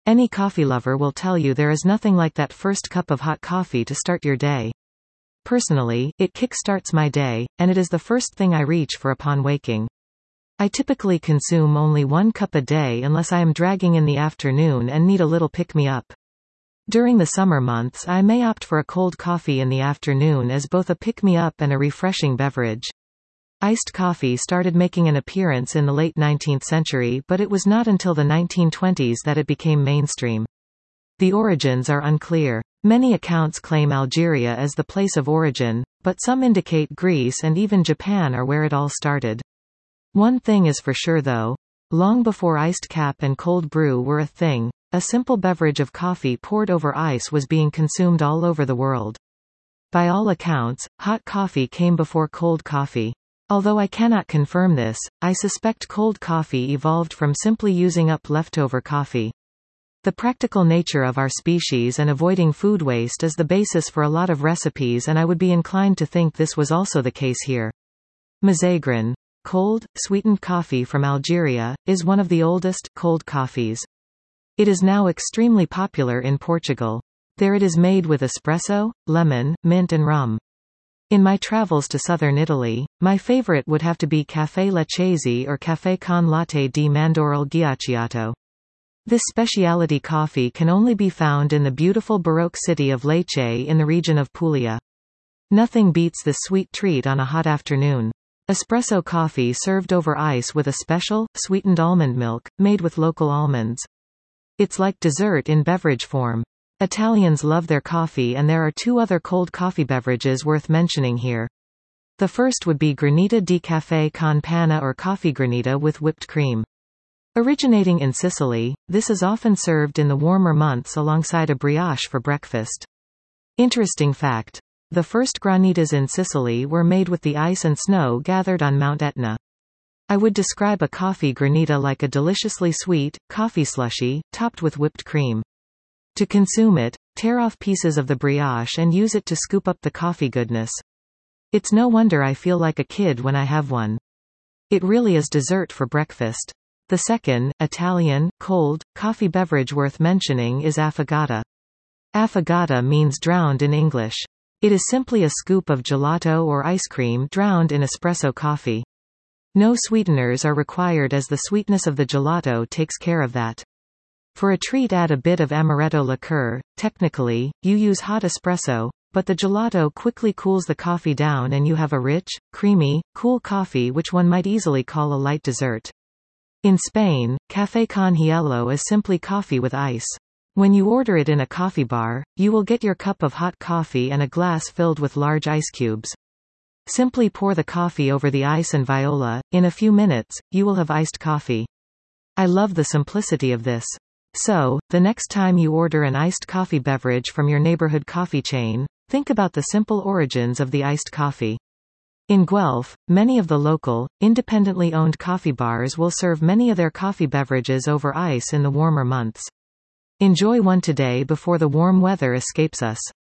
Any coffee lover will tell you there is nothing like that first cup of hot coffee to start your day. Personally, it kick-starts my day, and it is the first thing I reach for upon waking. I typically consume only 1 cup a day unless I am dragging in the afternoon and need a little pick-me-up. During the summer months I may opt for a cold coffee in the afternoon as both a pick-me-up and a refreshing beverage. Iced coffee started making an appearance in the late 19th century, but it was not until the 1920s that it became mainstream. The origins are unclear. Many accounts claim Algeria as the place of origin, but some indicate Greece and even Japan are where it all started. One thing is for sure though. Long before iced cap and cold brew were a thing, a simple beverage of coffee poured over ice was being consumed all over the world. By all accounts, hot coffee came before cold coffee. Although I cannot confirm this, I suspect cold coffee evolved from simply using up leftover coffee. The practical nature of our species and avoiding food waste is the basis for a lot of recipes, and I would be inclined to think this was also the case here. Mazagran, cold, sweetened coffee from Algeria, is one of the oldest cold coffees. It is now extremely popular in Portugal. There it is made with espresso, lemon, mint and rum. In my travels to southern Italy, my favorite would have to be Café Leccese or Café con latte di mandorle ghiacciato. This specialty coffee can only be found in the beautiful Baroque city of Lecce in the region of Puglia. Nothing beats this sweet treat on a hot afternoon. Espresso coffee served over ice with a special, sweetened almond milk, made with local almonds. It's like dessert in beverage form. Italians love their coffee, and there are 2 other cold coffee beverages worth mentioning here. The first would be granita di caffè con panna or coffee granita with whipped cream. Originating in Sicily, this is often served in the warmer months alongside a brioche for breakfast. Interesting fact. The first granitas in Sicily were made with the ice and snow gathered on Mount Etna. I would describe a coffee granita like a deliciously sweet, coffee slushy, topped with whipped cream. To consume it, tear off pieces of the brioche and use it to scoop up the coffee goodness. It's no wonder I feel like a kid when I have one. It really is dessert for breakfast. The second, Italian, cold, coffee beverage worth mentioning is affogato. Affogato means drowned in English. It is simply a scoop of gelato or ice cream drowned in espresso coffee. No sweeteners are required as the sweetness of the gelato takes care of that. For a treat add a bit of amaretto liqueur. Technically, you use hot espresso, but the gelato quickly cools the coffee down and you have a rich, creamy, cool coffee which one might easily call a light dessert. In Spain, café con hielo is simply coffee with ice. When you order it in a coffee bar, you will get your cup of hot coffee and a glass filled with large ice cubes. Simply pour the coffee over the ice and viola. In a few minutes, you will have iced coffee. I love the simplicity of this. So, the next time you order an iced coffee beverage from your neighborhood coffee chain, think about the simple origins of the iced coffee. In Guelph, many of the local, independently owned coffee bars will serve many of their coffee beverages over ice in the warmer months. Enjoy one today before the warm weather escapes us.